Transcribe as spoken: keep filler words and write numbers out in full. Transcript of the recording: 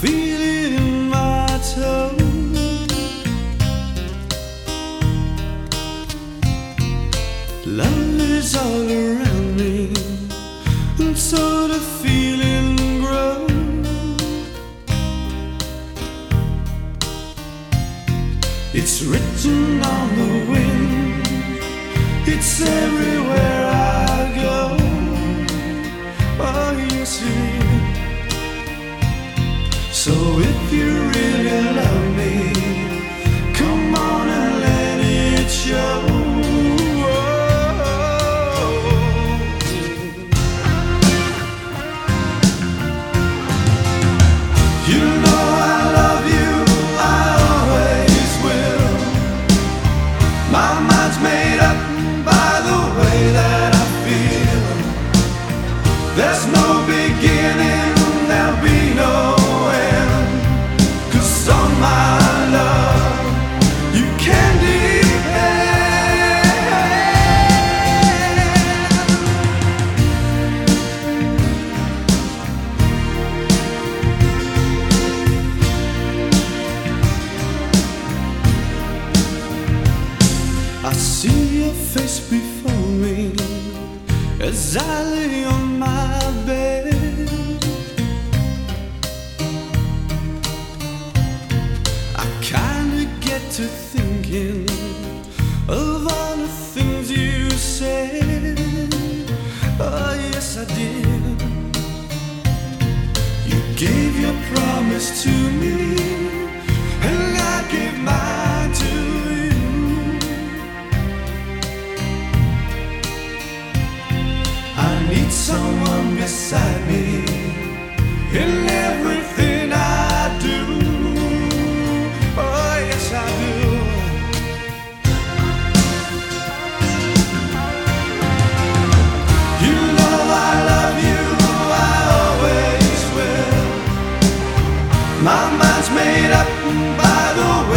feel it in my toes. Love is all around me, and so the feeling grows. It's written on the wind, it's everywhere I go. Oh yes it is. So if you really love me, come on and let it show. You know I love you, I always will. My mind's made up by the way that I feel. There's no beginning, there'll be no end. 'Cause on my love you can depend. I see your face before me as I lay on my bed. I kinda get to thinking of all the things you said. Oh yes I did. You gave your promise to me, and I gave mine to you. I need someone beside me in everything I do. Oh yes I do. You know I love you, I always will. My mind's made up by the way